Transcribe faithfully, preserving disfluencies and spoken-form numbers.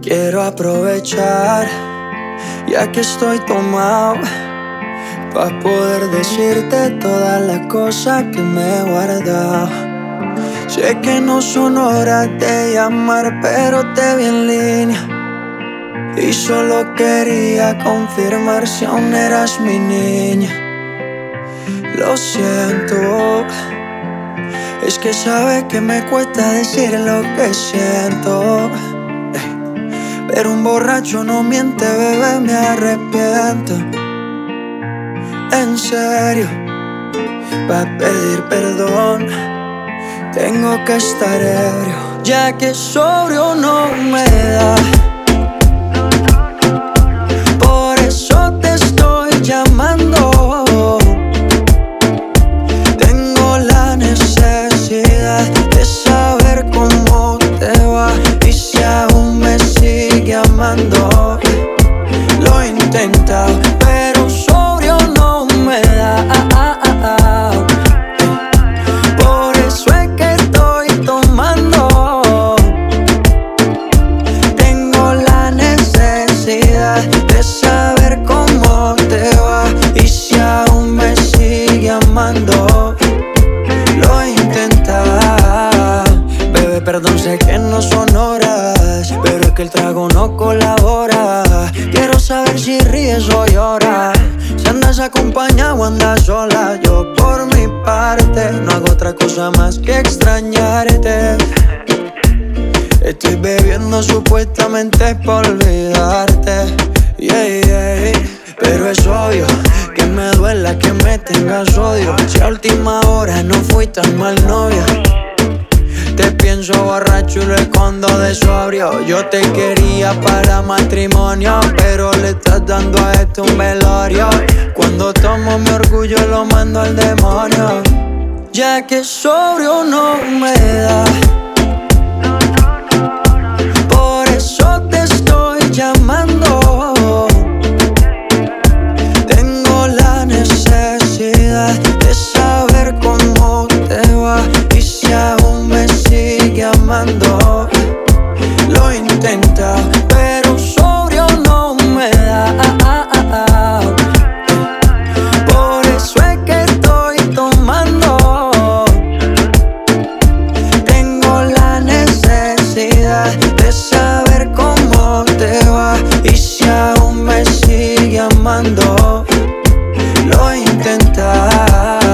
Quiero aprovechar, ya que estoy tomado, pa' poder decirte todas las cosas que me he guardado. Sé que no son horas de llamar, pero te vi en línea y solo quería confirmar si aún eras mi niña. Lo siento, es que sabes que me cuesta decir lo que siento, pero un borracho no miente, bebé, me arrepiento. En serio, pa' pedir perdón tengo que estar ebrio, ya que sobrio no me da. Por eso te estoy llamando. Tengo la necesidad de saber cómo te va y si aún me sigue amando. Lo he intentado, pero sobrio no me da. Por eso es que estoy tomando. Tengo la necesidad de saber cómo te va y si aún me sigue amando. Lo he intentado. Bebé, perdón, sé que no son horas, pero es que el trago no colabora. Quiero saber si ríes o lloras, si andas acompañado o andas sola. Yo por mi parte no hago otra cosa más que extrañarte. Estoy bebiendo supuestamente por olvidarte, yeah, yeah. Pero es obvio que me duela que me tengas odio. Si a última hora no fui tan mal novia, te pienso borracho y lo escondo de sobrio. Yo te quería para matrimonio, pero le estás dando a esto un velorio. Cuando tomo mi orgullo lo mando al demonio, ya que sobrio no me da. Por eso te estoy llamando. Tengo la necesidad de saber cómo te va y si aún me sigue amando. Lo he intentado, pero sobrio no me da. Por eso es que estoy tomando. Tengo la necesidad de saber cómo te va y si aún me sigue amando. Lo he intentado.